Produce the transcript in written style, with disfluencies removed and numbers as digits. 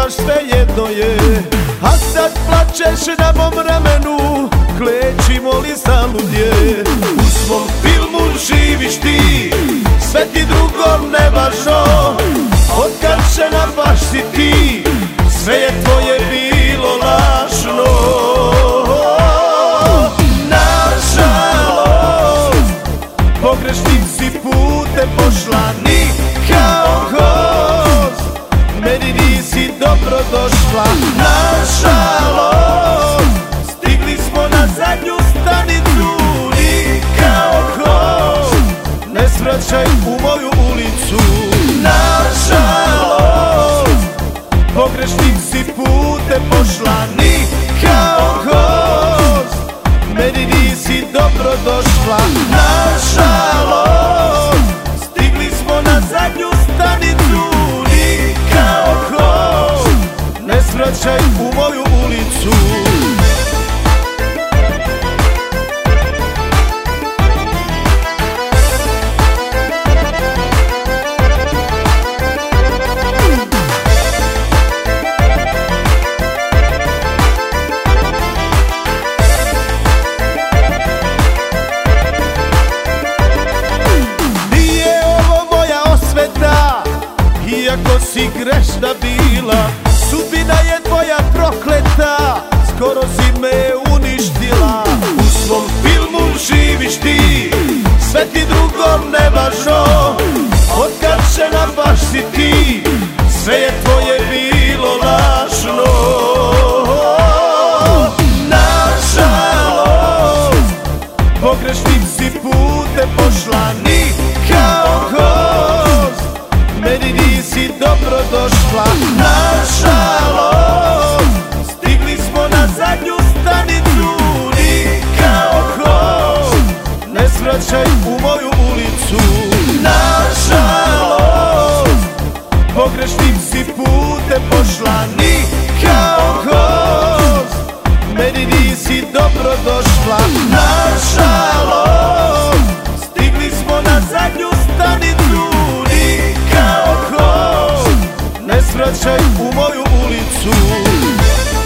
imaš svejedno je. A sad plačeš na mom ramenu, klečimo li zaludje. U svom filmu živiš ti, sve ti drugo nevažno. Otkad žena baš si ti, sve je tvoje bilo lažno. Nažalost, pogrešnim si putem pošla, ni kao gost meni nisi dobro došla. Nažalost, stigli smo na zadnju stanicu, ni kao gost ne svraćaj u moju ulicu. Nažalost, pogrešnim si putem pošla, ni kao gost meni nisi dobro došla. Nažalost, stigli smo na zadnju stanicu, ni kao gost ne svraćaj u moju ulicu. Iako si grešna bila, sudbina je tvoja prokleta, skoro si me uništila. U svom filmu živiš ti, sve ti drugo nevažno. Otkad žena baš si ti, sve je tvoje bilo lažno. Nažalost, pogrešnim si putem pošla, ni kao gost meni nisi dobro došla. Nažalost, stigli smo na zadnju stanicu, ni kao gost ne svraćaj u moju ulicu. Nažalost, pogrešnim si putem pošla, ni kao gost meni nisi dobro došla. Nažalost, stigli smo na zadnju stanicu, ni kao gost ne svraćaj u moju ulicu.